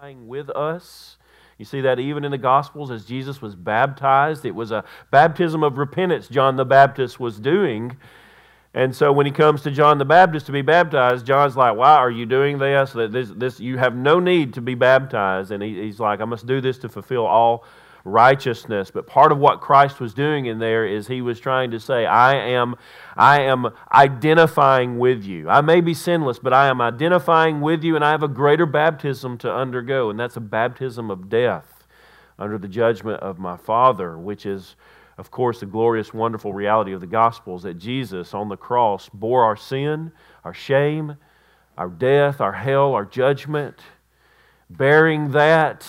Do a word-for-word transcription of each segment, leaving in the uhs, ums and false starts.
identifying with us. You see that even in the Gospels as Jesus was baptized. It was a baptism of repentance John the Baptist was doing. And so when he comes to John the Baptist to be baptized, John's like, why are you doing this? This, this you have no need to be baptized. And he, he's like, I must do this to fulfill all righteousness. But part of what Christ was doing in there is he was trying to say, I am, I am identifying with you. I may be sinless, but I am identifying with you, and I have a greater baptism to undergo, and that's a baptism of death under the judgment of my Father, which is, of course, the glorious, wonderful reality of the Gospels that Jesus on the cross bore our sin, our shame, our death, our hell, our judgment, bearing that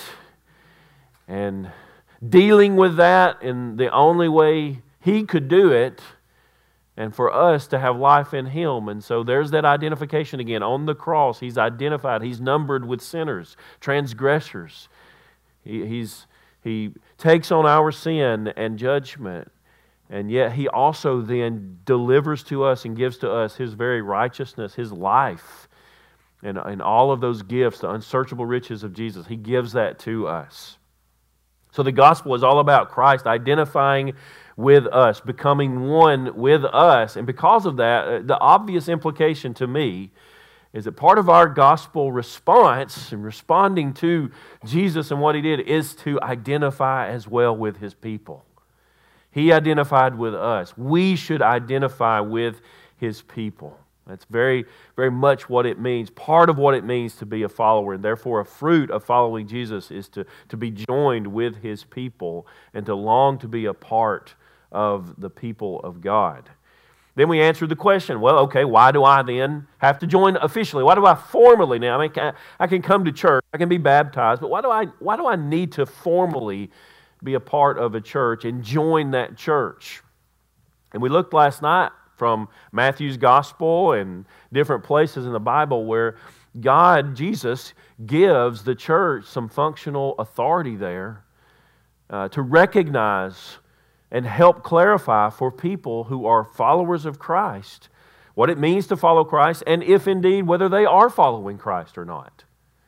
and dealing with that in the only way He could do it, and for us to have life in Him. And so there's that identification again. On the cross, He's identified. He's numbered with sinners, transgressors. He, he's He takes on our sin and judgment, and yet He also then delivers to us and gives to us His very righteousness, His life, and, and all of those gifts, the unsearchable riches of Jesus. He gives that to us. So the gospel is all about Christ identifying with us, becoming one with us. And because of that, the obvious implication to me is that part of our gospel response and responding to Jesus and what He did is to identify as well with His people. He identified with us. We should identify with His people. That's very, very much what it means, part of what it means to be a follower. And therefore, a fruit of following Jesus is to, to be joined with His people and to long to be a part of the people of God. Then we answered the question, well, okay, why do I then have to join officially? Why do I formally now? I mean, I can come to church, I can be baptized, but why do I, why do I need to formally be a part of a church and join that church? And we looked last night from Matthew's Gospel and different places in the Bible where God, Jesus, gives the church some functional authority there uh, to recognize and help clarify for people who are followers of Christ what it means to follow Christ, and if indeed whether they are following Christ or not.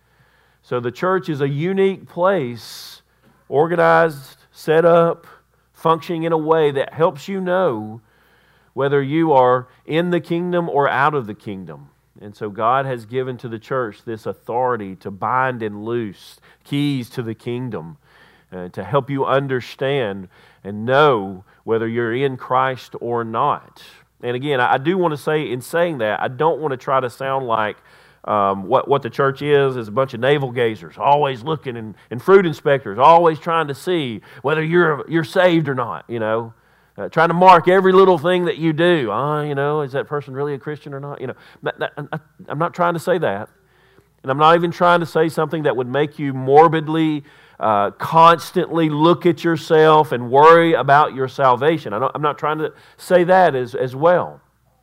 So the church is a unique place, organized, set up, functioning in a way that helps you know whether you are in the kingdom or out of the kingdom. And so God has given to the church this authority to bind and loose, keys to the kingdom, uh, to help you understand and know whether you're in Christ or not. And again, I do want to say, in saying that, I don't want to try to sound like um, what, what the church is, is a bunch of navel gazers, always looking, and, and fruit inspectors, always trying to see whether you're you're saved or not, you know. Uh, trying to mark every little thing that you do. Oh, you know, is that person really a Christian or not? You know, that, that, I'm not trying to say that. And I'm not even trying to say something that would make you morbidly, uh, constantly look at yourself and worry about your salvation. I don't, I'm not trying to say that as, as well.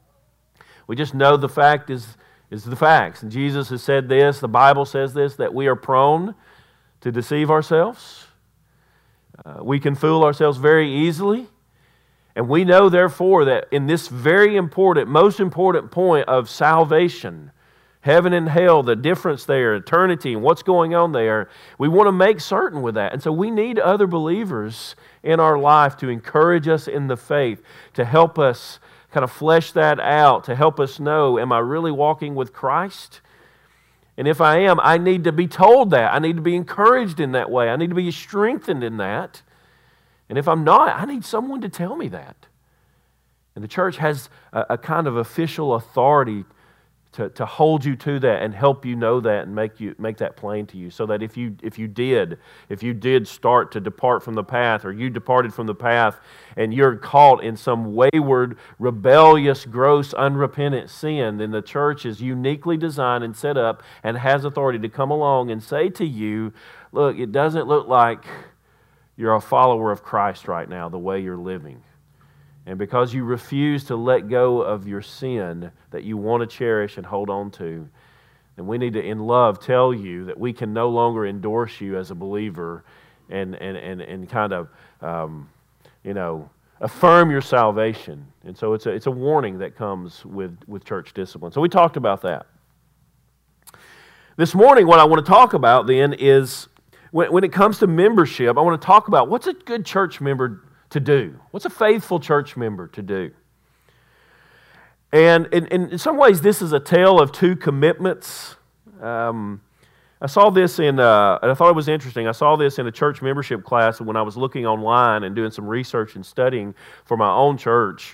We just know the fact is, is the facts. And Jesus has said this, the Bible says this, that we are prone to deceive ourselves. Uh, we can fool ourselves very easily. And we know, therefore, that in this very important, most important point of salvation, heaven and hell, the difference there, eternity, and what's going on there, we want to make certain with that. And so we need other believers in our life to encourage us in the faith, to help us kind of flesh that out, to help us know, am I really walking with Christ? And if I am, I need to be told that. I need to be encouraged in that way. I need to be strengthened in that. And if I'm not, I need someone to tell me that. And the church has a, a kind of official authority to, to hold you to that and help you know that and make you make that plain to you, so that if you if you did, if you did start to depart from the path, or you departed from the path and you're caught in some wayward, rebellious, gross, unrepentant sin, then the church is uniquely designed and set up and has authority to come along and say to you, look, it doesn't look like you're a follower of Christ right now, the way you're living. And because you refuse to let go of your sin that you want to cherish and hold on to, then we need to, in love, tell you that we can no longer endorse you as a believer and and and, and kind of, um, you know, affirm your salvation. And so it's a, it's a warning that comes with, with church discipline. So we talked about that. This morning, what I want to talk about then is when, when it comes to membership, I want to talk about what's a good church member to do? What's a faithful church member to do? And in, in some ways, this is a tale of two commitments. Um, I saw this in, uh, and I thought it was interesting. I saw this in a church membership class when I was looking online and doing some research and studying for my own church.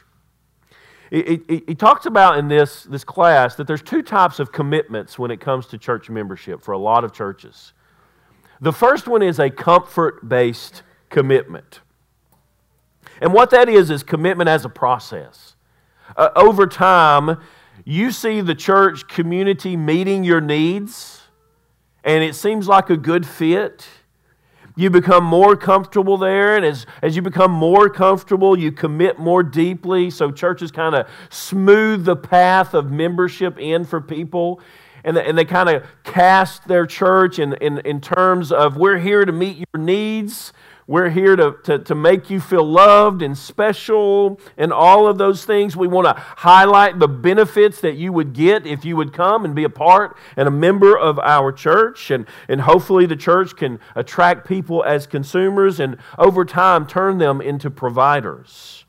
He talks about in this, this class that there's two types of commitments when it comes to church membership for a lot of churches. The first one is a comfort-based commitment. And what that is is commitment as a process. Uh, over time, you see the church community meeting your needs, and it seems like a good fit. You become more comfortable there, and as, as you become more comfortable, you commit more deeply. So churches kind of smooth the path of membership in for people, and, the, and they kind of cast their church in, in, in terms of, we're here to meet your needs. We're here to, to, to make you feel loved and special and all of those things. We want to highlight the benefits that you would get if you would come and be a part and a member of our church. And, and hopefully the church can attract people as consumers and over time turn them into providers.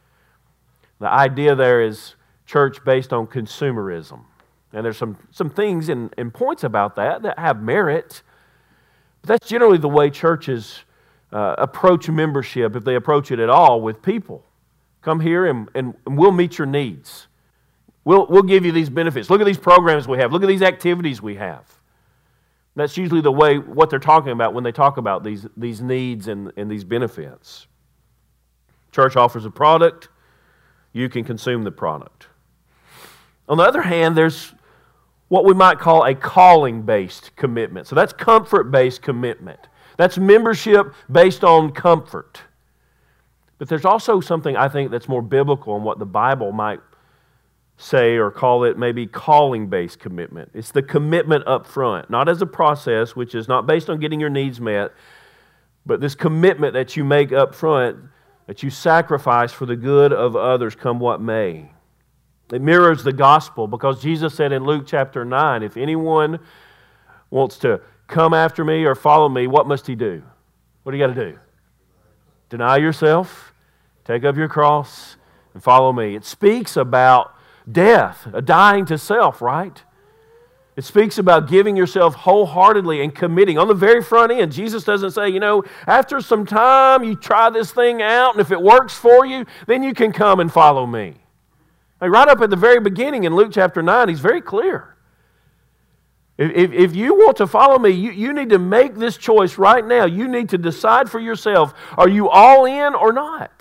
The idea there is church based on consumerism. And there's some, some things and, and points about that that have merit. But that's generally the way churches Uh, approach membership, if they approach it at all, with people. Come here and, and, and we'll meet your needs. We'll, we'll give you these benefits. Look at these programs we have. Look at these activities we have. That's usually the way, what they're talking about when they talk about these, these needs and, and these benefits. Church offers a product. You can consume the product. On the other hand, there's what we might call a calling-based commitment. So that's comfort-based commitment. That's membership based on comfort. But there's also something I think that's more biblical in what the Bible might say or call it maybe calling-based commitment. It's the commitment up front, not as a process, which is not based on getting your needs met, but this commitment that you make up front, that you sacrifice for the good of others come what may. It mirrors the gospel because Jesus said in Luke chapter nine, if anyone wants to come after me or follow me, what must he do? What do you got to do? Deny yourself, take up your cross, and follow me. It speaks about death, a dying to self, right? It speaks about giving yourself wholeheartedly and committing. On the very front end, Jesus doesn't say, you know, after some time you try this thing out, and if it works for you, then you can come and follow me. Like right up at the very beginning in Luke chapter nine, he's very clear. If, if you want to follow me, you, you need to make this choice right now. You need to decide for yourself, are you all in or not?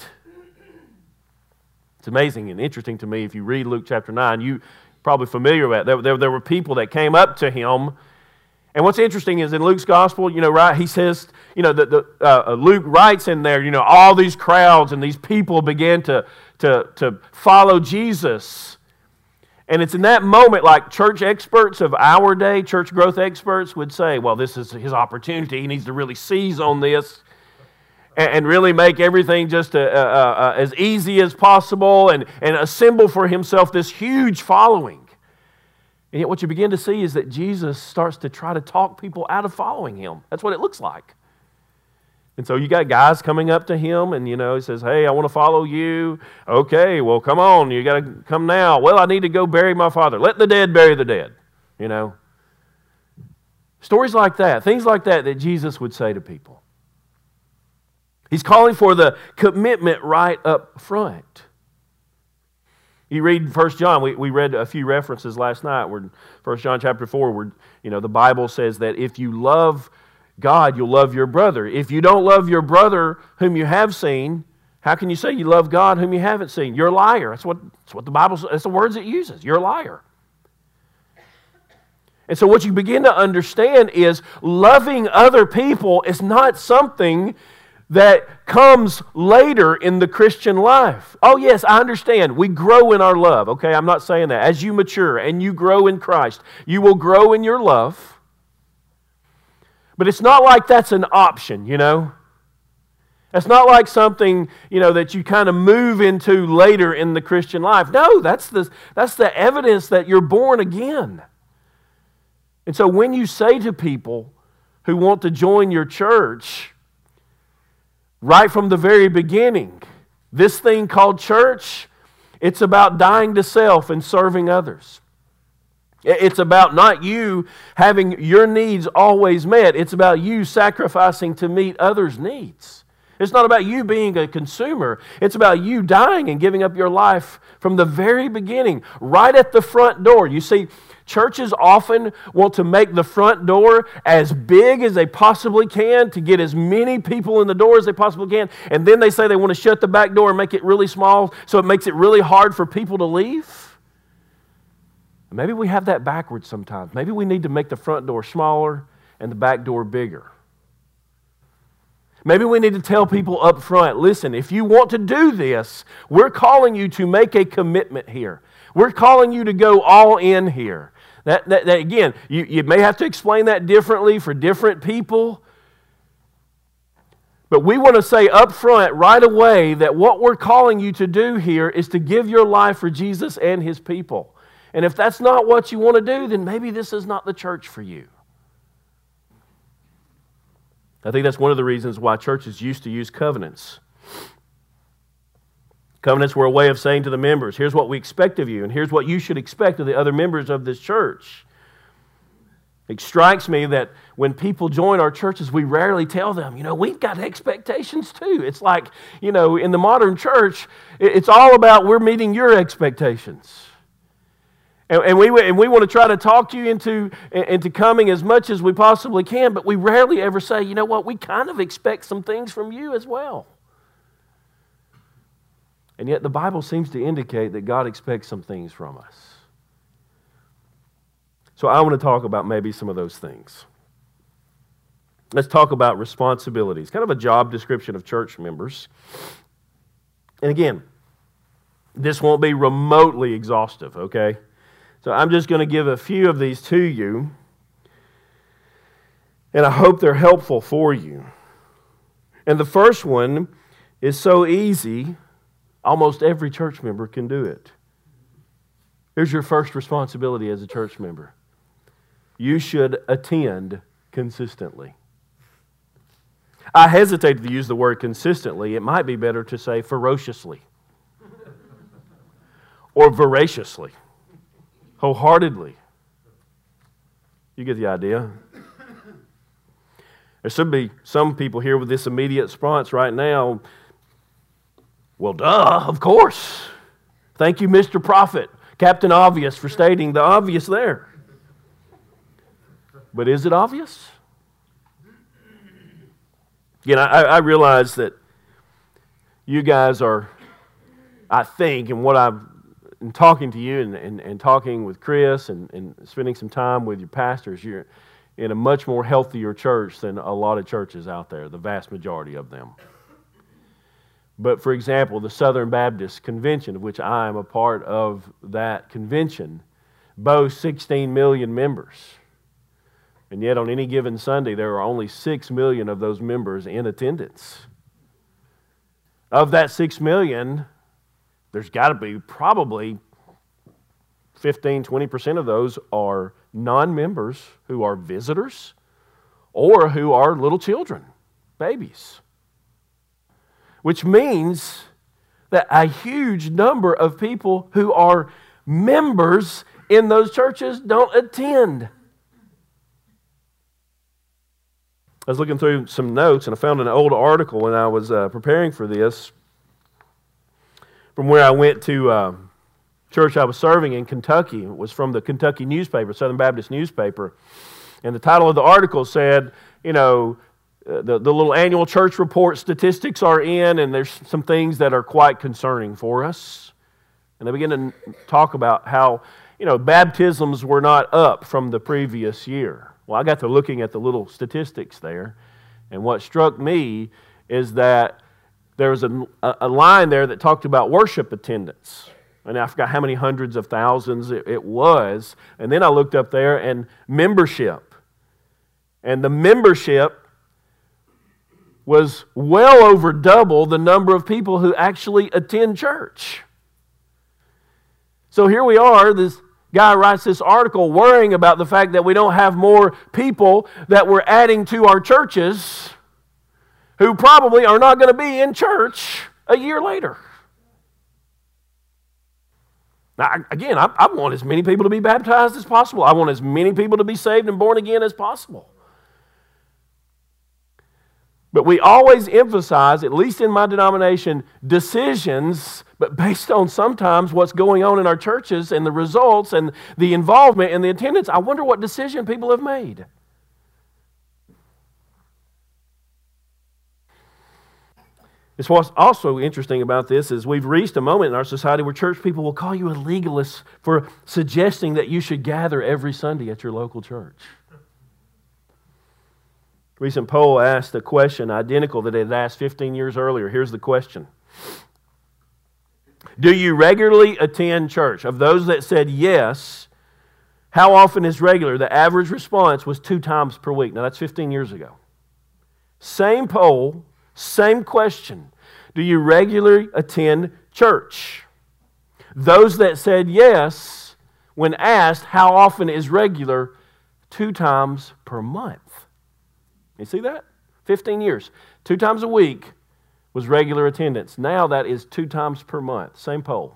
It's amazing and interesting to me if you read Luke chapter nine, you're probably familiar with that. There, there, there were people that came up to him. And what's interesting is in Luke's gospel, you know, right, he says, you know, that the, uh, Luke writes in there, you know, all these crowds and these people began to, to, to follow Jesus. And it's in that moment, like church experts of our day, church growth experts would say, well, this is his opportunity. He needs to really seize on this and, and really make everything just a, a, a, as easy as possible and, and assemble for himself this huge following. And yet what you begin to see is that Jesus starts to try to talk people out of following him. That's what it looks like. And so you got guys coming up to him and, you know, he says, hey, I want to follow you. Okay, well, come on. You got to come now. Well, I need to go bury my father. Let the dead bury the dead, you know. Stories like that, things like that that Jesus would say to people. He's calling for the commitment right up front. You read First John, we, we read a few references last night where First John chapter four, where, you know, the Bible says that if you love God, you'll love your brother. If you don't love your brother whom you have seen, how can you say you love God whom you haven't seen? You're a liar. That's what, that's what the Bible says. That's the words it uses. You're a liar. And so what you begin to understand is loving other people is not something that comes later in the Christian life. Oh yes, I understand. We grow in our love. Okay, I'm not saying that. As you mature and you grow in Christ, you will grow in your love. But it's not like that's an option, you know. It's not like something, you know, that you kind of move into later in the Christian life. No, that's the, that's the evidence that you're born again. And so when you say to people who want to join your church, right from the very beginning, this thing called church, it's about dying to self and serving others. It's about not you having your needs always met. It's about you sacrificing to meet others' needs. It's not about you being a consumer. It's about you dying and giving up your life from the very beginning, right at the front door. You see, churches often want to make the front door as big as they possibly can to get as many people in the door as they possibly can. And then they say they want to shut the back door and make it really small so it makes it really hard for people to leave. Maybe we have that backwards sometimes. Maybe we need to make the front door smaller and the back door bigger. Maybe we need to tell people up front, listen, if you want to do this, we're calling you to make a commitment here. We're calling you to go all in here. That, that, that again, you, you may have to explain that differently for different people. But we want to say up front right away that what we're calling you to do here is to give your life for Jesus and His people. And if that's not what you want to do, then maybe this is not the church for you. I think that's one of the reasons why churches used to use covenants. Covenants were a way of saying to the members, here's what we expect of you, and here's what you should expect of the other members of this church. It strikes me that when people join our churches, we rarely tell them, you know, we've got expectations too. It's like, you know, in the modern church, it's all about we're meeting your expectations. And, and, we, and we want to try to talk you into, into coming as much as we possibly can, but we rarely ever say, you know what, we kind of expect some things from you as well. And yet the Bible seems to indicate that God expects some things from us. So I want to talk about maybe some of those things. Let's talk about responsibilities, kind of a job description of church members. And again, this won't be remotely exhaustive, okay? So I'm just going to give a few of these to you, and I hope they're helpful for you. And the first one is so easy, almost every church member can do it. Here's your first responsibility as a church member. You should attend consistently. I hesitated to use the word consistently. It might be better to say ferociously or voraciously. Wholeheartedly. You get the idea. There should be some people here with this immediate response right now. Well, duh, of course. Thank you, Mister Prophet, Captain Obvious, for stating the obvious there. But is it obvious? Again, I, I realize that you guys are, I think, and what I've in talking to you and, and, and talking with Chris and, and spending some time with your pastors, you're in a much more healthier church than a lot of churches out there, the vast majority of them. But for example, the Southern Baptist Convention, of which I am a part of that convention, boasts sixteen million members. And yet on any given Sunday, there are only six million of those members in attendance. Of that six million, there's got to be probably fifteen, twenty percent of those are non-members who are visitors or who are little children, babies. Which means that a huge number of people who are members in those churches don't attend. I was looking through some notes and I found an old article when I was uh, preparing for this from where I went to uh, church I was serving in Kentucky. It was from the Kentucky newspaper, Southern Baptist newspaper. And the title of the article said, you know, uh, the, the little annual church report statistics are in, and there's some things that are quite concerning for us. And they begin to talk about how, you know, baptisms were not up from the previous year. Well, I got to looking at the little statistics there, and what struck me is that there was a, a line there that talked about worship attendance. And I forgot how many hundreds of thousands it, it was. And then I looked up there and membership. And the membership was well over double the number of people who actually attend church. So here we are, this guy writes this article worrying about the fact that we don't have more people that we're adding to our churches who probably are not going to be in church a year later. Now, again, I, I want as many people to be baptized as possible. I want as many people to be saved and born again as possible. But we always emphasize, at least in my denomination, decisions, but based on sometimes what's going on in our churches and the results and the involvement and the attendance. I wonder what decision people have made. It's what's also interesting about this is we've reached a moment in our society where church people will call you a legalist for suggesting that you should gather every Sunday at your local church. A recent poll asked a question identical that it had asked fifteen years earlier. Here's the question. Do you regularly attend church? Of those that said yes, how often is regular? The average response was two times per week. Now that's fifteen years ago. Same poll. Same question. Do you regularly attend church? Those that said yes, when asked how often is regular, two times per month. You see that? fifteen years. Two times a week was regular attendance. Now that is two times per month. Same poll.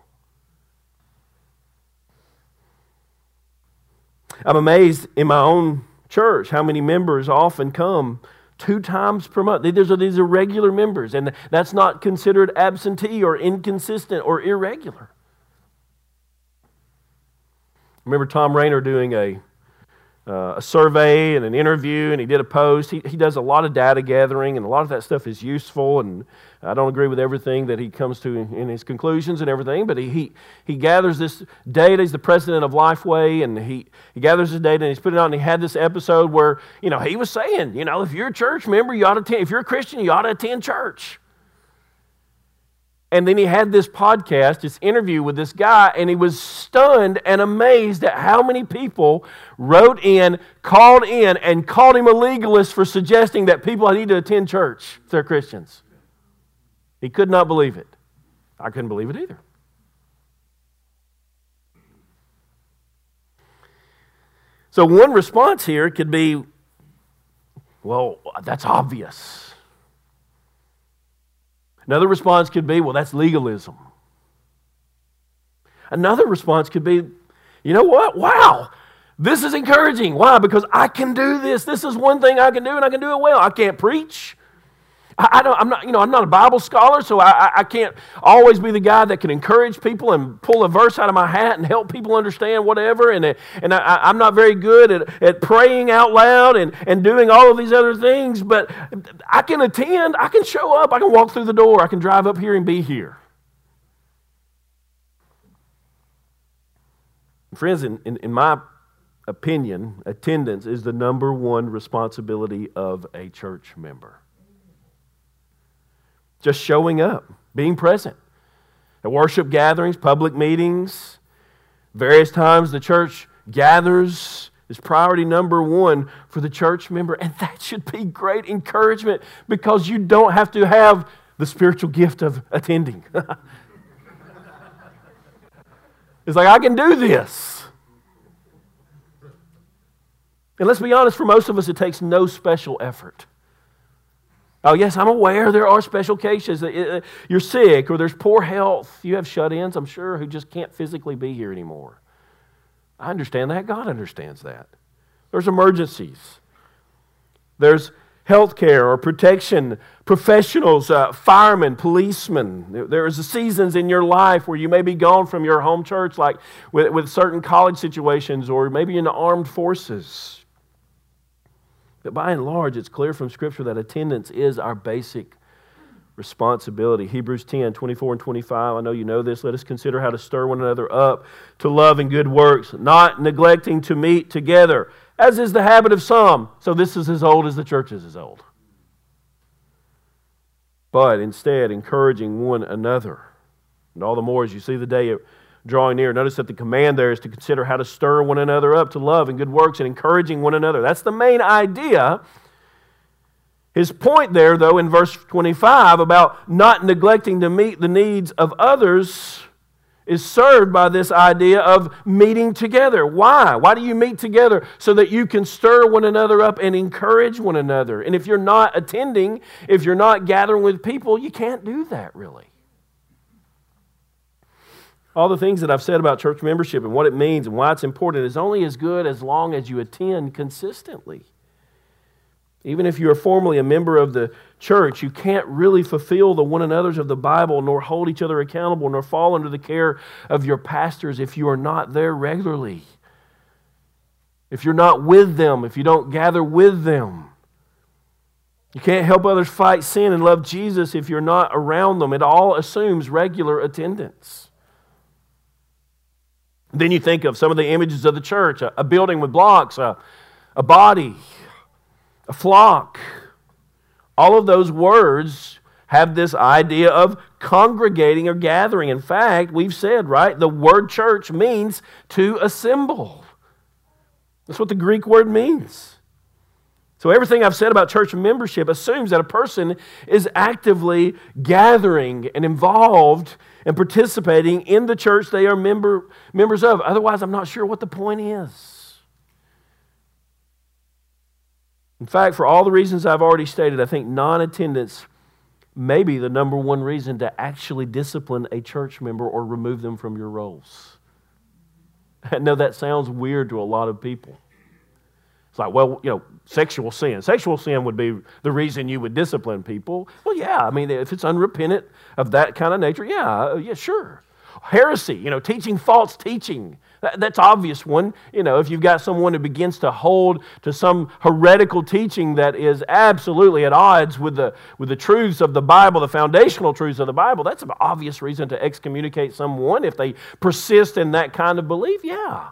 I'm amazed in my own church how many members often come two times per month. These are, these are regular members, and that's not considered absentee or inconsistent or irregular. I remember Tom Rayner doing a, uh, a survey and an interview, and he did a post. He, he does a lot of data gathering, and a lot of that stuff is useful, and I don't agree with everything that he comes to in his conclusions and everything, but he he, he gathers this data. He's the president of Lifeway, and he, he gathers this data, and he's put it on, and he had this episode where, you know, he was saying, you know, if you're a church member, you ought to attend. If you're a Christian, you ought to attend church. And then he had this podcast, this interview with this guy, and he was stunned and amazed at how many people wrote in, called in, and called him a legalist for suggesting that people need to attend church if they're Christians. He could not believe it. I couldn't believe it either. So one response here could be, well, that's obvious. Another response could be, well, that's legalism. Another response could be, you know what? Wow, this is encouraging. Why? Because I can do this. This is one thing I can do, and I can do it well. I can't preach. I don't, I'm not, you know, I'm not a Bible scholar, so I, I can't always be the guy that can encourage people and pull a verse out of my hat and help people understand whatever. And and I, I'm not very good at, at praying out loud and, and doing all of these other things. But I can attend. I can show up. I can walk through the door. I can drive up here and be here. Friends, in, in, in my opinion, attendance is the number one responsibility of a church member. Just showing up, being present at worship gatherings, public meetings, various times the church gathers is priority number one for the church member. And that should be great encouragement because you don't have to have the spiritual gift of attending. It's like, I can do this. And let's be honest, for most of us, it takes no special effort. Oh, yes, I'm aware there are special cases. You're sick or there's poor health. You have shut-ins, I'm sure, who just can't physically be here anymore. I understand that. God understands that. There's emergencies. There's health care or protection professionals, uh, firemen, policemen. There is seasons in your life where you may be gone from your home church, like with, with certain college situations or maybe in the armed forces. But by and large, it's clear from Scripture that attendance is our basic responsibility. Hebrews ten, twenty-four and twenty-five, I know you know this. Let us consider how to stir one another up to love and good works, not neglecting to meet together, as is the habit of some. So this is as old as the church is as old. But instead, encouraging one another. And all the more as you see the day drawing near. Notice that the command there is to consider how to stir one another up to love and good works and encouraging one another. That's the main idea. His point there, though, in verse twenty-five about not neglecting to meet the needs of others is served by this idea of meeting together. Why? Why do you meet together? So that you can stir one another up and encourage one another. And if you're not attending, if you're not gathering with people, you can't do that really. All the things that I've said about church membership and what it means and why it's important is only as good as long as you attend consistently. Even if you are formally a member of the church, you can't really fulfill the one another's of the Bible, nor hold each other accountable, nor fall under the care of your pastors if you are not there regularly. If you're not with them, if you don't gather with them. You can't help others fight sin and love Jesus if you're not around them. It all assumes regular attendance. Then you think of some of the images of the church, a, a building with blocks, a, a body, a flock. All of those words have this idea of congregating or gathering. In fact, we've said, right, the word church means to assemble. That's what the Greek word means. So everything I've said about church membership assumes that a person is actively gathering and involved and participating in the church they are member, members of. Otherwise, I'm not sure what the point is. In fact, for all the reasons I've already stated, I think non-attendance may be the number one reason to actually discipline a church member or remove them from your roles. I know that sounds weird to a lot of people. It's like, well, you know, sexual sin. Sexual sin would be the reason you would discipline people. Well, yeah, I mean, if it's unrepentant of that kind of nature, yeah, yeah, sure. Heresy, you know, teaching false teaching. That, that's obvious one. You know, if you've got someone who begins to hold to some heretical teaching that is absolutely at odds with the with the truths of the Bible, the foundational truths of the Bible, that's an obvious reason to excommunicate someone if they persist in that kind of belief, yeah.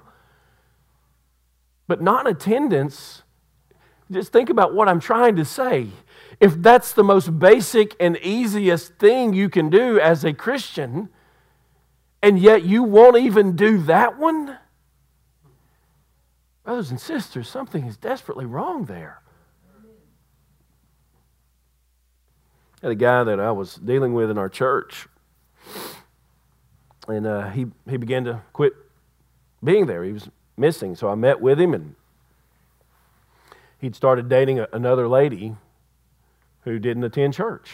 But non-attendance, just think about what I'm trying to say. If that's the most basic and easiest thing you can do as a Christian, and yet you won't even do that one, brothers and sisters, something is desperately wrong there. I had a guy that I was dealing with in our church, and uh, he, he began to quit being there. He was missing. So I met with him, and he'd started dating a, another lady who didn't attend church.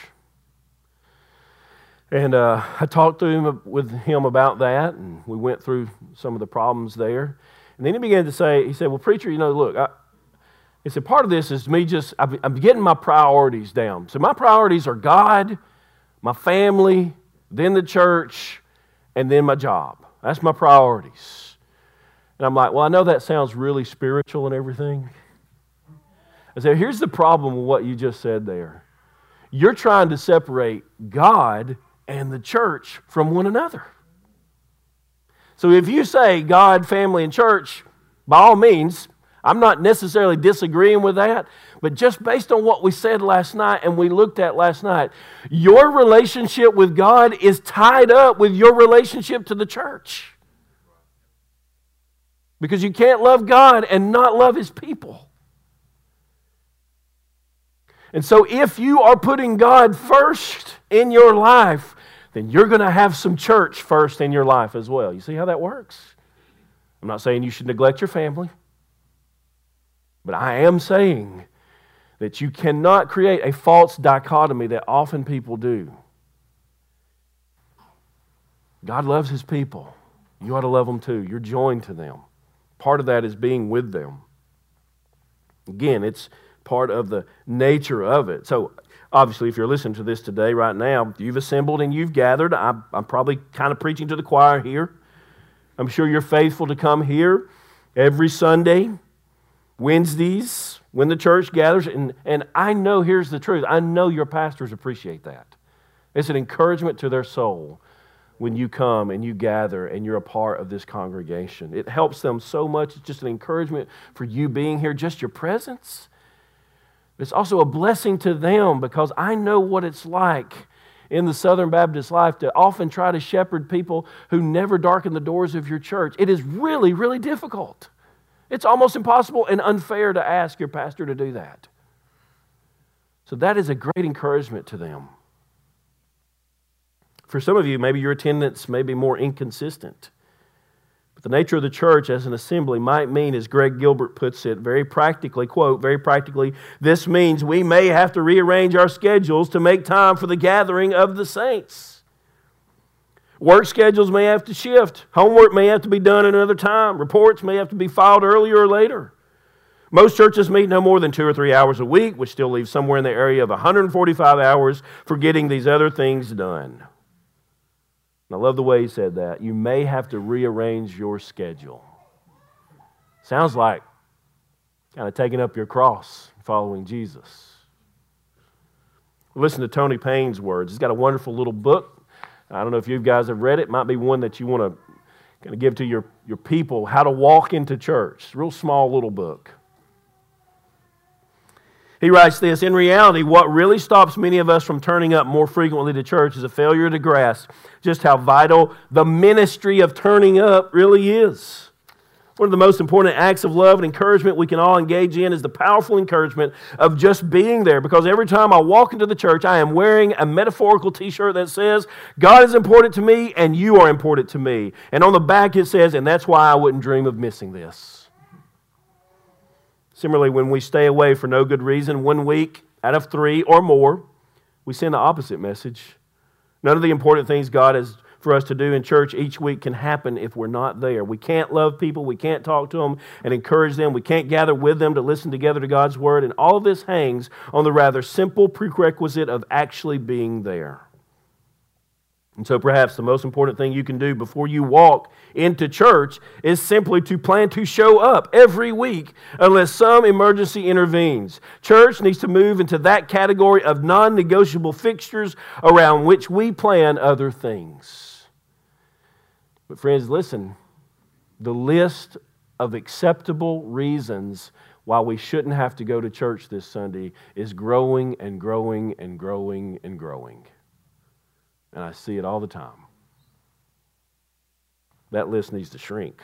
And uh, I talked to him with him about that, and we went through some of the problems there. And then he began to say, he said, well, preacher, you know, look, I, he said, part of this is me just, I'm getting my priorities down. So my priorities are God, my family, then the church, and then my job. That's my priorities. And I'm like, well, I know that sounds really spiritual and everything. I said, here's the problem with what you just said there. You're trying to separate God and the church from one another. So if you say God, family, and church, by all means, I'm not necessarily disagreeing with that, but just based on what we said last night and we looked at last night, your relationship with God is tied up with your relationship to the church. Because you can't love God and not love His people. And so if you are putting God first in your life, then you're going to have some church first in your life as well. You see how that works? I'm not saying you should neglect your family. But I am saying that you cannot create a false dichotomy that often people do. God loves His people. You ought to love them too. You're joined to them. Part of that is being with them. Again, it's part of the nature of it. So, obviously, if you're listening to this today, right now, you've assembled and you've gathered. I'm, I'm probably kind of preaching to the choir here. I'm sure you're faithful to come here every Sunday, Wednesdays, when the church gathers. And, and I know, here's the truth, I know your pastors appreciate that. It's an encouragement to their soul when you come and you gather and you're a part of this congregation. It helps them so much. It's just an encouragement for you being here, just your presence. It's also a blessing to them because I know what it's like in the Southern Baptist life to often try to shepherd people who never darken the doors of your church. It is really, really difficult. It's almost impossible and unfair to ask your pastor to do that. So that is a great encouragement to them. For some of you, maybe your attendance may be more inconsistent. But the nature of the church as an assembly might mean, as Greg Gilbert puts it, very practically, quote, very practically, this means we may have to rearrange our schedules to make time for the gathering of the saints. Work schedules may have to shift. Homework may have to be done at another time. Reports may have to be filed earlier or later. Most churches meet no more than two or three hours a week, which still leaves somewhere in the area of one hundred forty-five hours for getting these other things done. And I love the way he said that. You may have to rearrange your schedule. Sounds like kind of taking up your cross, following Jesus. Listen to Tony Payne's words. He's got a wonderful little book. I don't know if you guys have read it. It might be one that you want to kind of give to your, your people, How to Walk into Church. Real small little book. He writes this, in reality, what really stops many of us from turning up more frequently to church is a failure to grasp just how vital the ministry of turning up really is. One of the most important acts of love and encouragement we can all engage in is the powerful encouragement of just being there. Because every time I walk into the church, I am wearing a metaphorical t-shirt that says, God is important to me and you are important to me. And on the back it says, and that's why I wouldn't dream of missing this. Similarly, when we stay away for no good reason, one week out of three or more, we send the opposite message. None of the important things God has for us to do in church each week can happen if we're not there. We can't love people, we can't talk to them and encourage them, we can't gather with them to listen together to God's Word, and all of this hangs on the rather simple prerequisite of actually being there. And so perhaps the most important thing you can do before you walk into church is simply to plan to show up every week unless some emergency intervenes. Church needs to move into that category of non-negotiable fixtures around which we plan other things. But friends, listen, the list of acceptable reasons why we shouldn't have to go to church this Sunday is growing and growing and growing and growing. And I see it all the time. That list needs to shrink.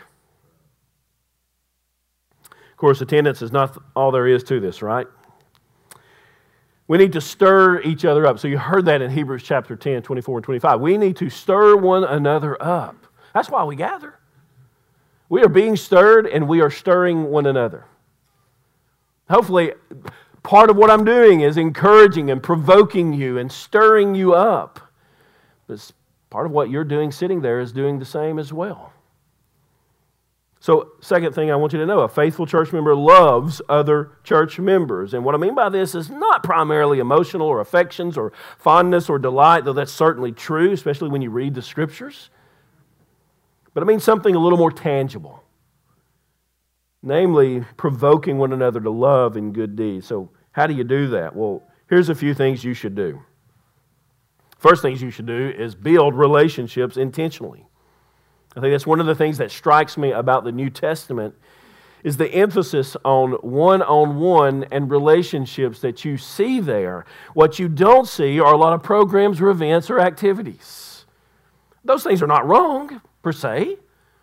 Of course, attendance is not all there is to this, right? We need to stir each other up. So you heard that in Hebrews chapter ten, twenty-four and twenty-five. We need to stir one another up. That's why we gather. We are being stirred and we are stirring one another. Hopefully, part of what I'm doing is encouraging and provoking you and stirring you up. But part of what you're doing sitting there is doing the same as well. So, second thing I want you to know, a faithful church member loves other church members. And what I mean by this is not primarily emotional or affections or fondness or delight, though that's certainly true, especially when you read the Scriptures. But I mean something a little more tangible. Namely, provoking one another to love and good deeds. So, how do you do that? Well, here's a few things you should do. First things you should do is build relationships intentionally. I think that's one of the things that strikes me about the New Testament is the emphasis on one-on-one and relationships that you see there. What you don't see are a lot of programs or events or activities. Those things are not wrong, per se.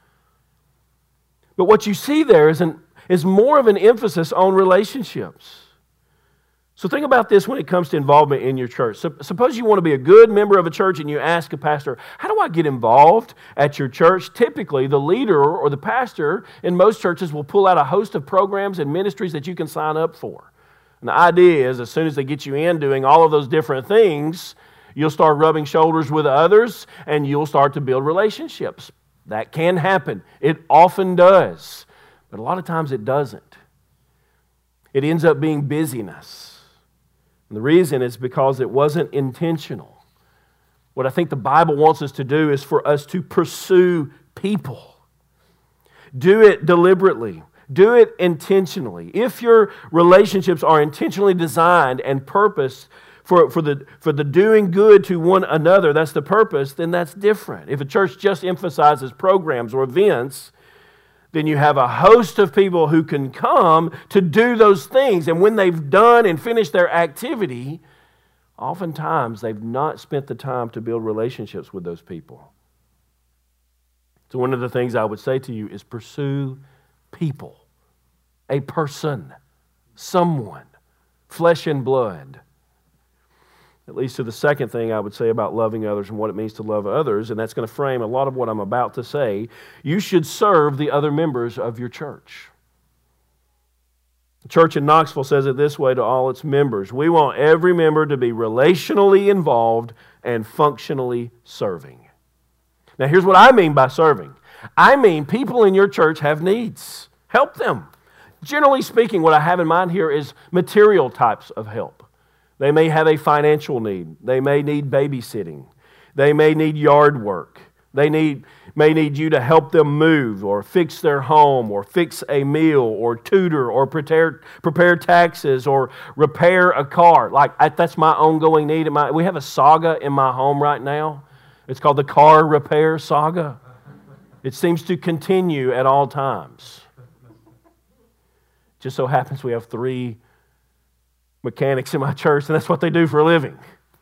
But what you see there is, an, is more of an emphasis on relationships. So think about this when it comes to involvement in your church. So, suppose you want to be a good member of a church and you ask a pastor, how do I get involved at your church? Typically, the leader or the pastor in most churches will pull out a host of programs and ministries that you can sign up for. And the idea is as soon as they get you in doing all of those different things, you'll start rubbing shoulders with others and you'll start to build relationships. That can happen. It often does. But a lot of times it doesn't. It ends up being busyness. And the reason is because it wasn't intentional. What I think the Bible wants us to do is for us to pursue people. Do it deliberately. Do it intentionally. If your relationships are intentionally designed and purposed for, for, the, for the doing good to one another, that's the purpose, then that's different. If a church just emphasizes programs or events, then you have a host of people who can come to do those things. And when they've done and finished their activity, oftentimes they've not spent the time to build relationships with those people. So one of the things I would say to you is pursue people, a person, someone, flesh and blood. At least to the second thing I would say about loving others and what it means to love others, and that's going to frame a lot of what I'm about to say. You should serve the other members of your church. The church in Knoxville says it this way to all its members: we want every member to be relationally involved and functionally serving. Now, here's what I mean by serving. I mean people in your church have needs. Help them. Generally speaking, what I have in mind here is material types of help. They may have a financial need. They may need babysitting. They may need yard work. They need, may need you to help them move or fix their home or fix a meal or tutor or prepare, prepare taxes or repair a car. Like I, that's my ongoing need. In my, we have a saga in my home right now. It's called the car repair saga. It seems to continue at all times. Just so happens we have three mechanics in my church, and that's what they do for a living.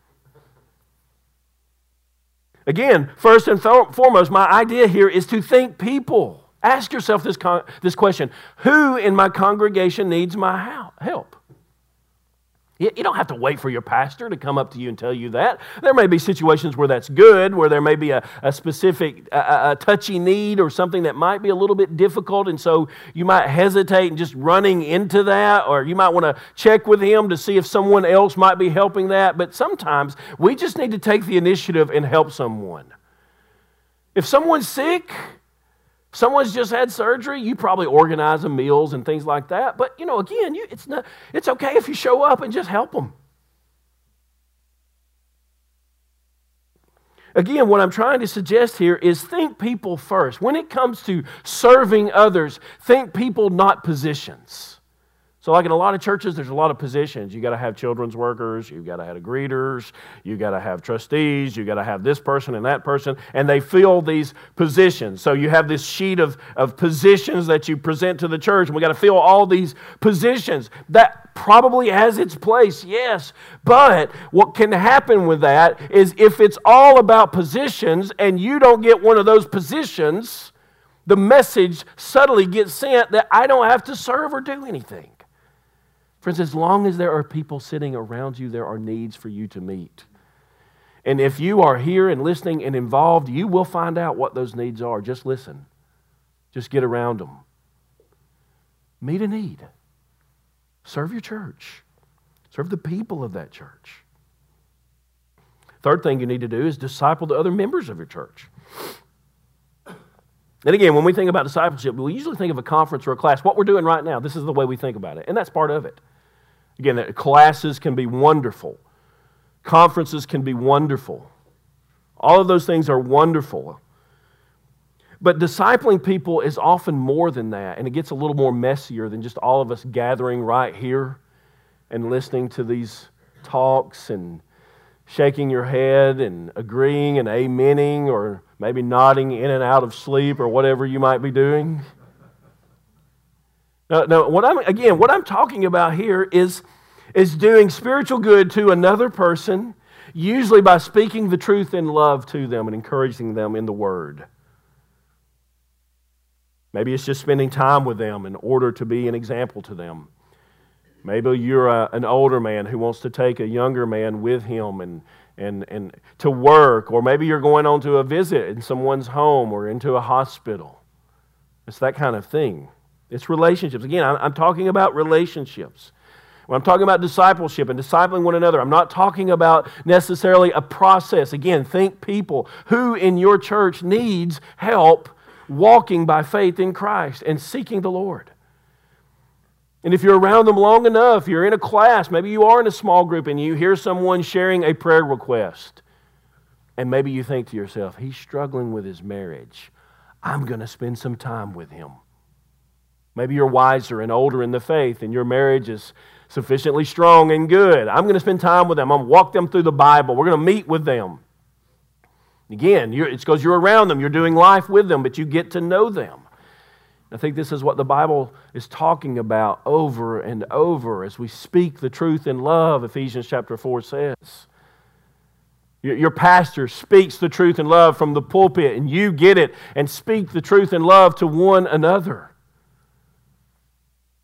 Again, first and foremost, my idea here is to think people. Ask yourself this, con- this question: who in my congregation needs my help? You don't have to wait for your pastor to come up to you and tell you that. There may be situations where that's good, where there may be a, a specific, a, a touchy need or something that might be a little bit difficult, and so you might hesitate in just running into that, or you might want to check with him to see if someone else might be helping that. But sometimes we just need to take the initiative and help someone. If someone's sick, someone's just had surgery, you probably organize them meals and things like that. But, you know, again, you, it's not, it's okay if you show up and just help them. Again, what I'm trying to suggest here is think people first. When it comes to serving others, think people, not positions. So like in a lot of churches, there's a lot of positions. You've got to have children's workers, you've got to have greeters, you've got to have trustees, you've got to have this person and that person, and they fill these positions. So you have this sheet of, of positions that you present to the church, and we've got to fill all these positions. That probably has its place, yes, but what can happen with that is if it's all about positions and you don't get one of those positions, the message subtly gets sent that I don't have to serve or do anything. Friends, as long as there are people sitting around you, there are needs for you to meet. And if you are here and listening and involved, you will find out what those needs are. Just listen. Just get around them. Meet a need. Serve your church. Serve the people of that church. Third thing you need to do is disciple the other members of your church. And again, when we think about discipleship, we usually think of a conference or a class. What we're doing right now, this is the way we think about it. And that's part of it. Again, classes can be wonderful. Conferences can be wonderful. All of those things are wonderful. But discipling people is often more than that. And it gets a little more messier than just all of us gathering right here and listening to these talks and shaking your head and agreeing and amening, or maybe nodding in and out of sleep, or whatever you might be doing. No, no. What I'm again, what I'm talking about here is, is doing spiritual good to another person, usually by speaking the truth in love to them and encouraging them in the Word. Maybe it's just spending time with them in order to be an example to them. Maybe you're a, an older man who wants to take a younger man with him and, and, and to work, or maybe you're going on to a visit in someone's home or into a hospital. It's that kind of thing. It's relationships. Again, I'm, I'm talking about relationships. When I'm talking about discipleship and discipling one another, I'm not talking about necessarily a process. Again, think people. Who in your church needs help walking by faith in Christ and seeking the Lord? And if you're around them long enough, you're in a class, maybe you are in a small group and you hear someone sharing a prayer request, and maybe you think to yourself, he's struggling with his marriage. I'm going to spend some time with him. Maybe you're wiser and older in the faith and your marriage is sufficiently strong and good. I'm going to spend time with them. I'm going to walk them through the Bible. We're going to meet with them. Again, you're, it's because you're around them. You're doing life with them, but you get to know them. I think this is what the Bible is talking about over and over as we speak the truth in love, Ephesians chapter four says. Your pastor speaks the truth in love from the pulpit, and you get it and speak the truth in love to one another.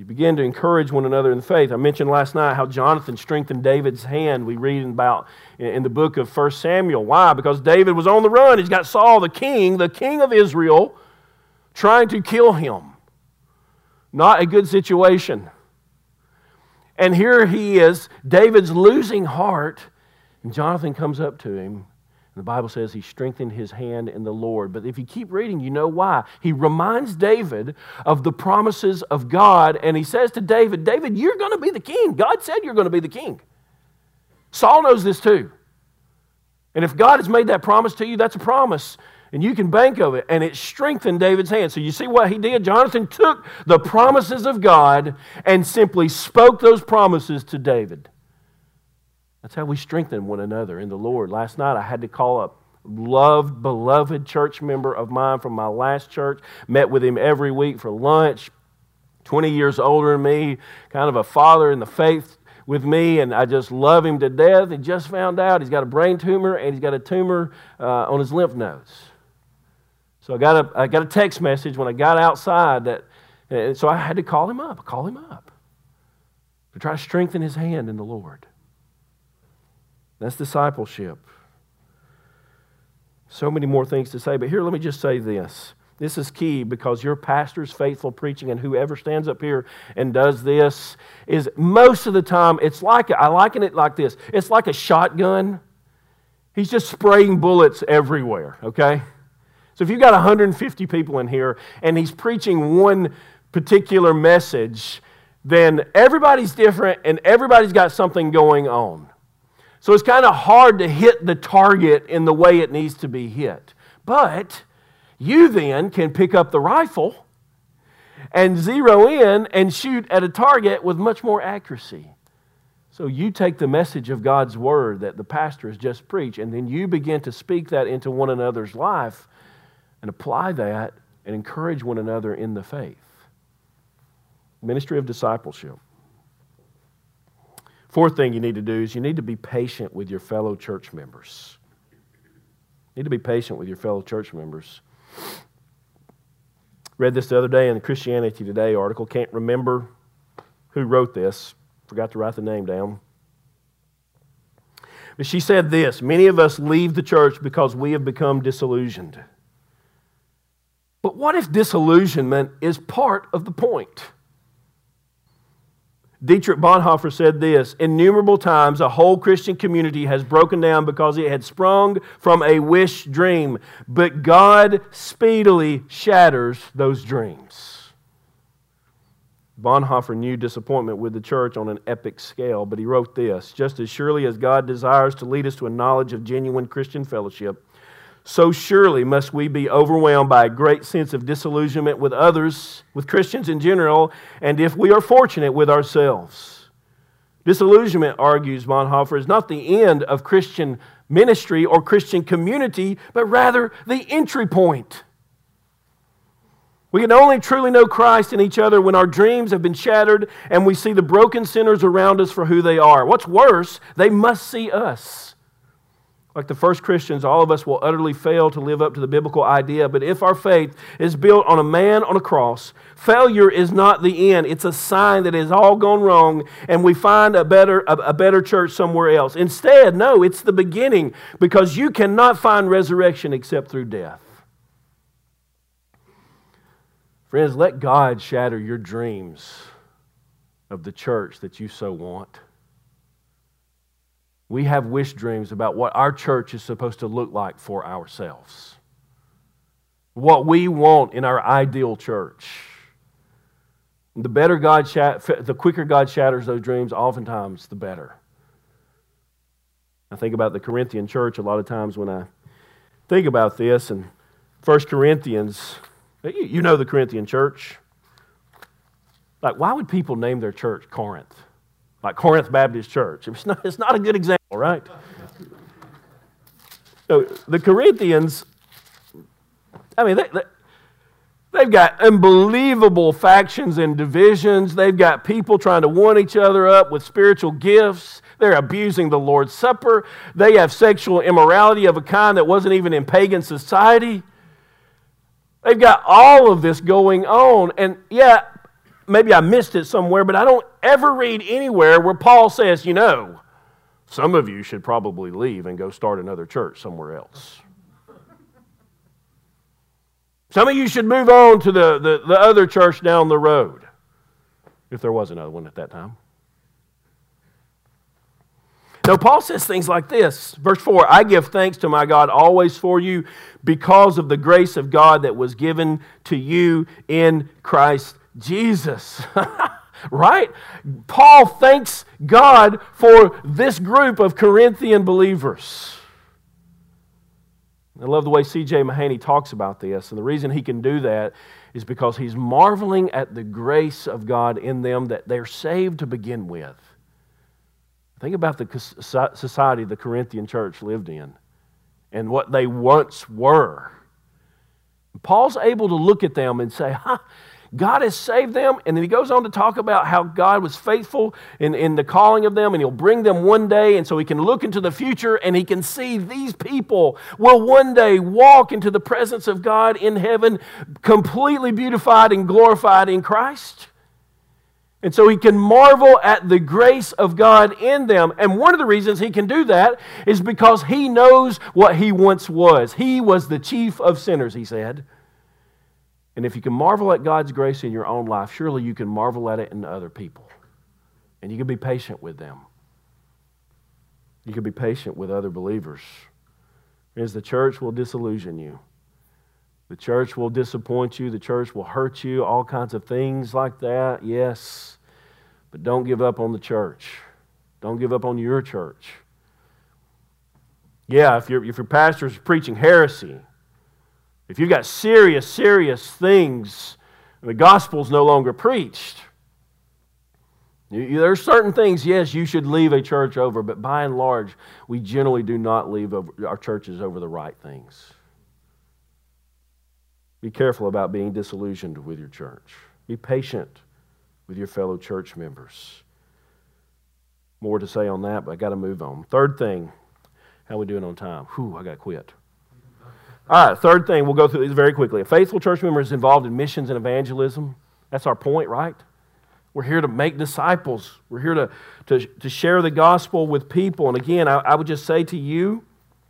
You begin to encourage one another in the faith. I mentioned last night how Jonathan strengthened David's hand. We read about in the book of First Samuel. Why? Because David was on the run. He's got Saul, the king, the king of Israel, trying to kill him. Not a good situation. And here he is, David's losing heart, and Jonathan comes up to him. The Bible says he strengthened his hand in the Lord. But if you keep reading, you know why. He reminds David of the promises of God, and he says to David, David, you're going to be the king. God said you're going to be the king. Saul knows this too. And if God has made that promise to you, that's a promise, and you can bank of it. And it strengthened David's hand. So you see what he did? Jonathan took the promises of God and simply spoke those promises to David. That's how we strengthen one another in the Lord. Last night I had to call a loved, beloved church member of mine from my last church. Met with him every week for lunch. twenty years older than me, kind of a father in the faith with me, and I just love him to death. He just found out he's got a brain tumor and he's got a tumor uh, on his lymph nodes. So I got a I got a text message when I got outside that, and so I had to call him up. I call him up to try to strengthen his hand in the Lord. That's discipleship. So many more things to say, but here let me just say this. This is key because your pastor's faithful preaching and whoever stands up here and does this is most of the time, it's like, I liken it like this. It's like a shotgun. He's just spraying bullets everywhere, okay? So if you've got one hundred fifty people in here and he's preaching one particular message, then everybody's different and everybody's got something going on. So it's kind of hard to hit the target in the way it needs to be hit. But you then can pick up the rifle and zero in and shoot at a target with much more accuracy. So you take the message of God's Word that the pastor has just preached, and then you begin to speak that into one another's life and apply that and encourage one another in the faith. Ministry of discipleship. Fourth thing you need to do is you need to be patient with your fellow church members. You need to be patient with your fellow church members. Read this the other day in the Christianity Today article. Can't remember who wrote this. Forgot to write the name down. But she said this, many of us leave the church because we have become disillusioned. But what if disillusionment is part of the point? Dietrich Bonhoeffer said this, innumerable times a whole Christian community has broken down because it had sprung from a wish dream, but God speedily shatters those dreams. Bonhoeffer knew disappointment with the church on an epic scale, but he wrote this, just as surely as God desires to lead us to a knowledge of genuine Christian fellowship, so surely must we be overwhelmed by a great sense of disillusionment with others, with Christians in general, and if we are fortunate, with ourselves. Disillusionment, argues Bonhoeffer, is not the end of Christian ministry or Christian community, but rather the entry point. We can only truly know Christ in each other when our dreams have been shattered and we see the broken sinners around us for who they are. What's worse, they must see us. Like the first Christians, all of us will utterly fail to live up to the biblical idea, but if our faith is built on a man on a cross, failure is not the end. It's a sign that it has all gone wrong and we find a better, a, a better church somewhere else. Instead, no, it's the beginning because you cannot find resurrection except through death. Friends, let God shatter your dreams of the church that you so want. We have wish dreams about what our church is supposed to look like for ourselves. What we want in our ideal church. The better God, the quicker God shatters those dreams, oftentimes the better. I think about the Corinthian church a lot of times when I think about this. And First Corinthians, you know the Corinthian church. Like, why would people name their church Corinth? Like Corinth Baptist Church. It's not, it's not a good example, right? So the Corinthians, I mean, they, they, they've got unbelievable factions and divisions. They've got people trying to one each other up with spiritual gifts. They're abusing the Lord's Supper. They have sexual immorality of a kind that wasn't even in pagan society. They've got all of this going on. And yeah, maybe I missed it somewhere, but I don't ever read anywhere where Paul says, you know, some of you should probably leave and go start another church somewhere else. Some of you should move on to the, the, the other church down the road, if there was another one at that time. No, Paul says things like this. Verse four, I give thanks to my God always for you because of the grace of God that was given to you in Christ Jesus. Right? Paul thanks God for this group of Corinthian believers. I love the way C J Mahaney talks about this, and the reason he can do that is because he's marveling at the grace of God in them that they're saved to begin with. Think about the society the Corinthian church lived in and what they once were. Paul's able to look at them and say, huh, God has saved them. And then he goes on to talk about how God was faithful in, in the calling of them, and he'll bring them one day. And so he can look into the future and he can see these people will one day walk into the presence of God in heaven, completely beautified and glorified in Christ. And so he can marvel at the grace of God in them. And one of the reasons he can do that is because he knows what he once was. He was the chief of sinners, he said. And if you can marvel at God's grace in your own life, surely you can marvel at it in other people. And you can be patient with them. You can be patient with other believers. Because the church will disillusion you. The church will disappoint you. The church will hurt you. All kinds of things like that. Yes. But don't give up on the church. Don't give up on your church. Yeah, if, your if your pastor is preaching heresy, if you've got serious, serious things, and the gospel's no longer preached, you, you, there are certain things, yes, you should leave a church over, but by and large, we generally do not leave over, our churches over the right things. Be careful about being disillusioned with your church. Be patient with your fellow church members. More to say on that, but I got to move on. Third thing, how are we doing on time? Whew, I got to quit. All right, third thing, we'll go through these very quickly. A faithful church member is involved in missions and evangelism. That's our point, right? We're here to make disciples. We're here to, to, to share the gospel with people. And again, I, I would just say to you,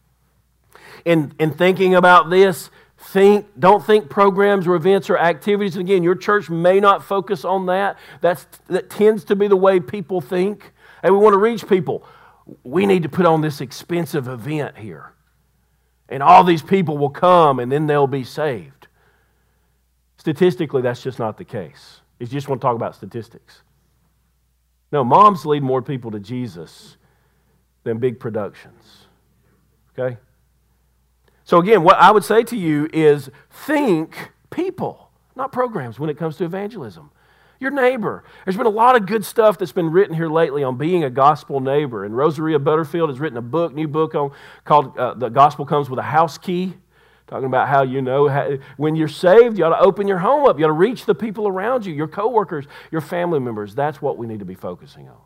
in, in thinking about this, Think, don't think programs or events or activities. And again, your church may not focus on that. That's, that tends to be the way people think. And we want to reach people. We need to put on this expensive event here. And all these people will come and then they'll be saved. Statistically, that's just not the case. If you just want to talk about statistics. No, moms lead more people to Jesus than big productions. Okay? So again, what I would say to you is think people, not programs when it comes to evangelism. Your neighbor. There's been a lot of good stuff that's been written here lately on being a gospel neighbor. And Rosaria Butterfield has written a book, new book on called uh, The Gospel Comes with a House Key, talking about how, you know, how, when you're saved, you ought to open your home up. You ought to reach the people around you, your coworkers, your family members. That's what we need to be focusing on.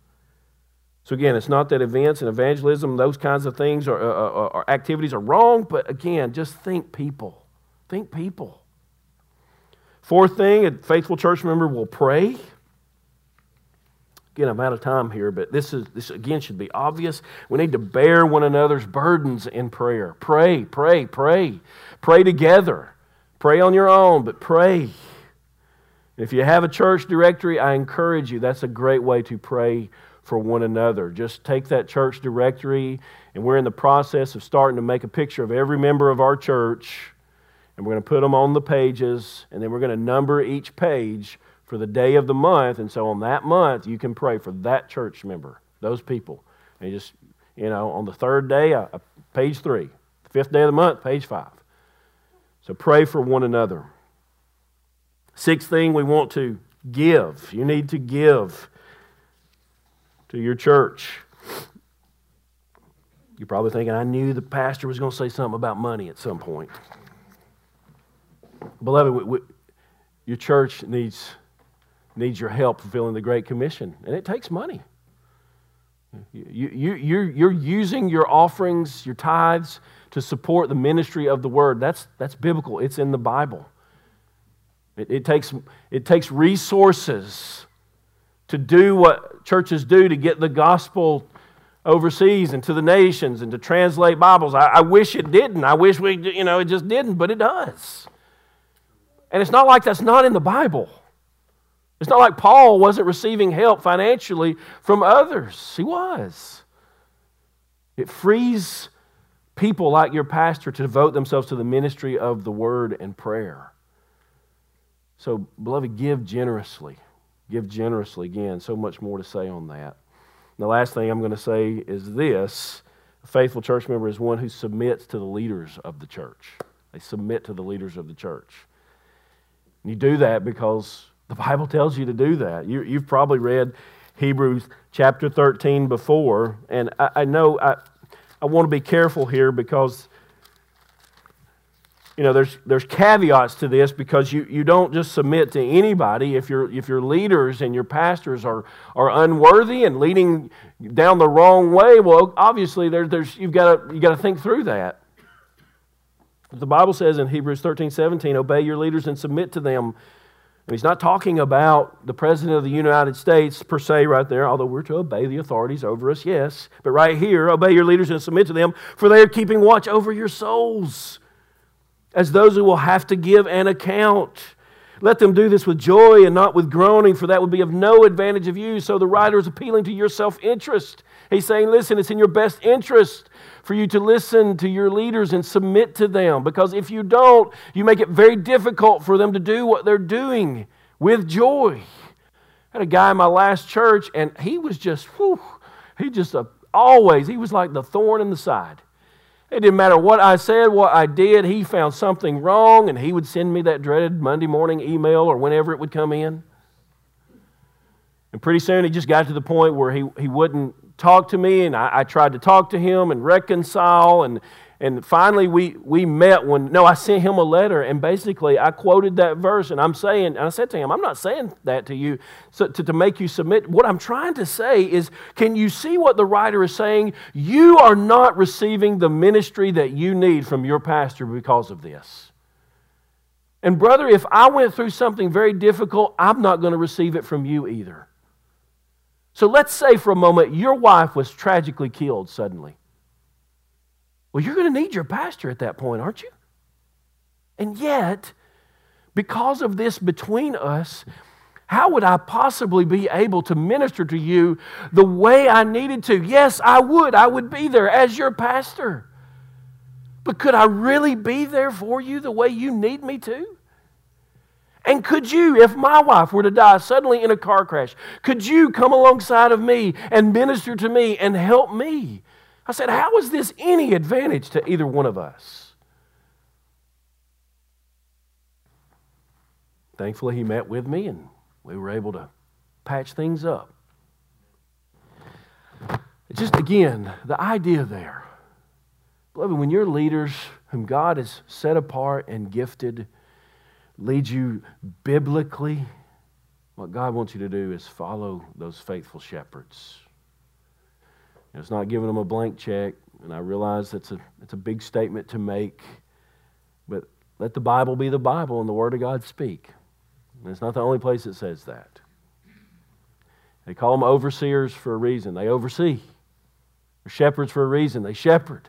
So again, it's not that events and evangelism, those kinds of things or, or, or activities are wrong, but again, just think people. Think people. Fourth thing, a faithful church member will pray. Again, I'm out of time here, but this is this again should be obvious. We need to bear one another's burdens in prayer. Pray, pray, pray. Pray together. Pray on your own, but pray. If you have a church directory, I encourage you, that's a great way to pray for one another. Just take that church directory, and we're in the process of starting to make a picture of every member of our church, and we're going to put them on the pages, and then we're going to number each page for the day of the month, and so on that month, you can pray for that church member, those people. And just, you know, on the third day, uh, page three. The fifth day of the month, page five. So pray for one another. Sixth thing, we want to give. You need to give to your church. You're probably thinking, I knew the pastor was going to say something about money at some point. Beloved, we, we, your church needs, needs your help fulfilling the Great Commission, and it takes money. You, you, you're, you're using your offerings, your tithes, to support the ministry of the Word. That's, that's biblical. It's in the Bible. It, it takes, it takes resources to do what churches do to get the gospel overseas and to the nations and to translate Bibles. I, I wish it didn't. I wish we, you know, it just didn't, but it does. And it's not like that's not in the Bible. It's not like Paul wasn't receiving help financially from others. He was. It frees people like your pastor to devote themselves to the ministry of the word and prayer. So, beloved, give generously. Give generously. Again, so much more to say on that. And the last thing I'm going to say is this. A faithful church member is one who submits to the leaders of the church. They submit to the leaders of the church. And you do that because the Bible tells you to do that. You, you've probably read Hebrews chapter thirteen before, and I, I know I, I want to be careful here because you know there's there's caveats to this because you, you don't just submit to anybody. If your if your leaders and your pastors are are unworthy and leading down the wrong way, well, obviously there, there's you've got to you got to think through that. The Bible says in Hebrews thirteen seventeen, obey your leaders and submit to them. And he's not talking about the President of the United States per se right there, although we're to obey the authorities over us, yes. But right here, obey your leaders and submit to them, for they are keeping watch over your souls, as those who will have to give an account. Let them do this with joy and not with groaning, for that would be of no advantage of you. So the writer is appealing to your self-interest. He's saying, listen, it's in your best interest for you to listen to your leaders and submit to them. Because if you don't, you make it very difficult for them to do what they're doing with joy. I had a guy in my last church, and he was just, whew, he just uh, always, he was like the thorn in the side. It didn't matter what I said, what I did, he found something wrong, and he would send me that dreaded Monday morning email or whenever it would come in. And pretty soon he just got to the point where he, he wouldn't talk to me, and I, I tried to talk to him and reconcile, and and finally we we met when, no, I sent him a letter, and basically I quoted that verse, and I'm saying, and I said to him, I'm not saying that to you so, to, to make you submit. What I'm trying to say is, can you see what the writer is saying? You are not receiving the ministry that you need from your pastor because of this. And brother, if I went through something very difficult, I'm not going to receive it from you either. So let's say for a moment your wife was tragically killed suddenly. Well, you're going to need your pastor at that point, aren't you? And yet, because of this between us, how would I possibly be able to minister to you the way I needed to? Yes, I would. I would be there as your pastor. But could I really be there for you the way you need me to? And could you, if my wife were to die suddenly in a car crash, could you come alongside of me and minister to me and help me? I said, how is this any advantage to either one of us? Thankfully, he met with me and we were able to patch things up. Just again, the idea there. Beloved, when your leaders, whom God has set apart and gifted, lead you biblically, what God wants you to do is follow those faithful shepherds. It's not giving them a blank check, and I realize that's a, that's a big statement to make, but let the Bible be the Bible and the Word of God speak. And it's not the only place it says that. They call them overseers for a reason. They oversee. They're shepherds for a reason. They shepherd.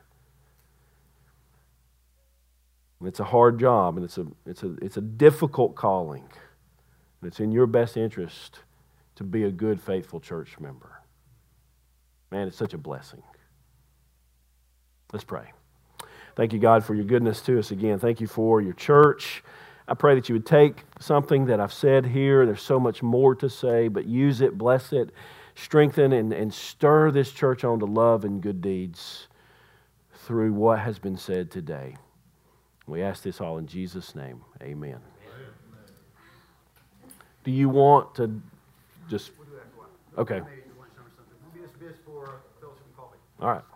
And it's a hard job, and it's a it's a it's a difficult calling. And it's in your best interest to be a good, faithful church member. Man, it's such a blessing. Let's pray. Thank you, God, for your goodness to us again. Thank you for your church. I pray that you would take something that I've said here. There's so much more to say, but use it, bless it, strengthen and, and stir this church on to love and good deeds through what has been said today. We ask this all in Jesus' name. Amen. Do you want to just... Okay. All right.